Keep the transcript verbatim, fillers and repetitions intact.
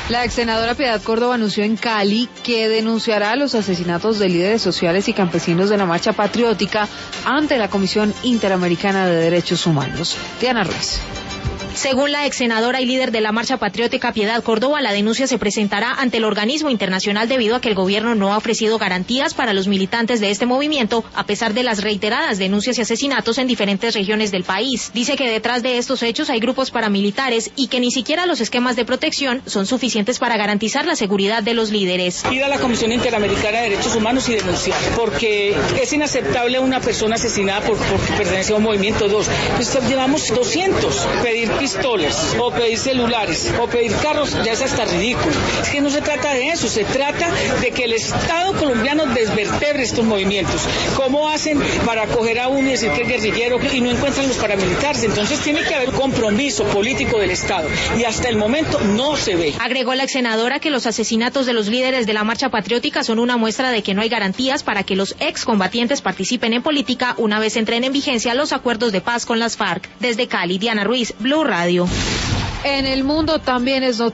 La ex senadora Piedad Córdoba anunció en Cali que denunciará los asesinatos de líderes sociales y campesinos de la Marcha Patriótica ante la Comisión Interamericana de Derechos Humanos. Diana Ruiz. Según la ex senadora y líder de la Marcha Patriótica Piedad Córdoba, la denuncia se presentará ante el organismo internacional debido a que el gobierno no ha ofrecido garantías para los militantes de este movimiento, a pesar de las reiteradas denuncias y asesinatos en diferentes regiones del país. Dice que detrás de estos hechos hay grupos paramilitares y que ni siquiera los esquemas de protección son suficientes para garantizar la seguridad de los líderes. Ir a la Comisión Interamericana de Derechos Humanos y denunciar, porque es inaceptable una persona asesinada por, porque pertenece a un movimiento. Dos, pues llevamos doscientos, pedir pistolas, o pedir celulares, o pedir carros, ya es hasta ridículo. Es que no se trata de eso, se trata de que el Estado colombiano desvertebre estos movimientos. ¿Cómo hacen para coger a uno y decir que es guerrillero y no encuentran los paramilitares? Entonces tiene que haber compromiso político del Estado, y hasta el momento no se ve. Agregó la ex senadora que los asesinatos de los líderes de la Marcha Patriótica son una muestra de que no hay garantías para que los excombatientes participen en política una vez entren en vigencia los acuerdos de paz con las FARC. Desde Cali, Diana Ruiz, Blue Radio. En el mundo también es noticia.